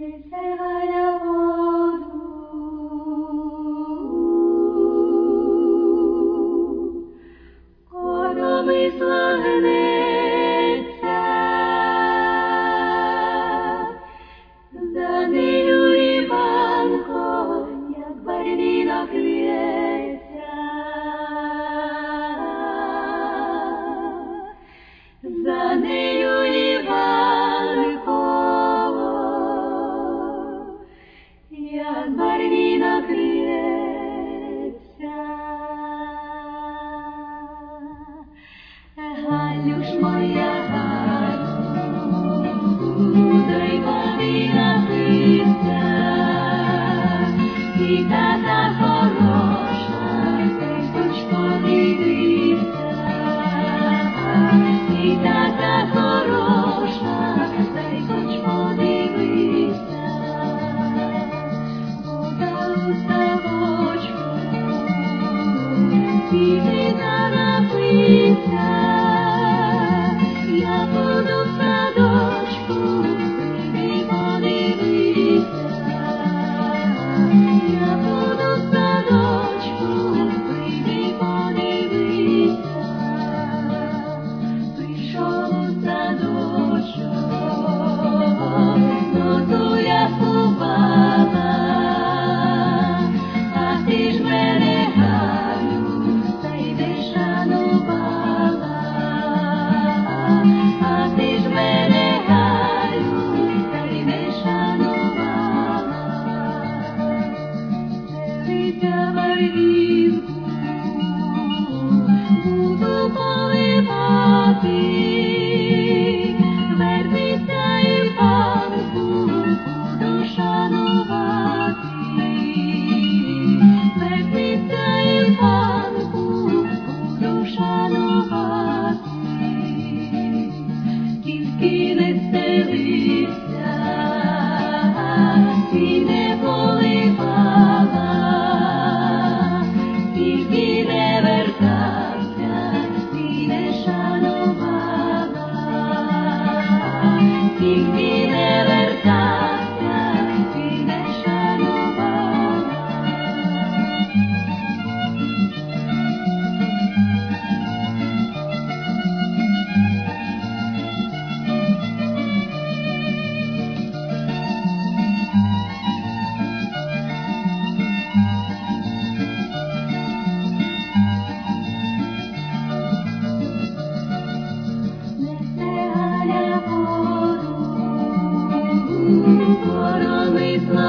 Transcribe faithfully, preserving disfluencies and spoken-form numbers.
Несе Галя воду, коромисла гнеться, за нею Іванко, як барвінок в'ється, за нею Іванко, як барвінок в'ється. Галюш моя, Галю, дай води напитися, і така хороша, ти хоч подивися, і така хороша, дай хоч подивися, вода у ставочку, піди напитися. Я буду в садочку, прийди подивися. Я буду в садочку, прийди подивися. Прийшов у садочок, зозуля співала, а ти ж мене, Галю, та й не шанувала. А ти ж мене, Галю, та й не шанувала. Дивися барвінку, буду поливати, вернися, Іванку, буду шанувати. Вернися, Іванку, буду шанувати. Тільки не стелися, і не поливала, тільки не вертався, і не шанувала, тільки не вертався, і не шанувала. Несе Галя воду, коромисла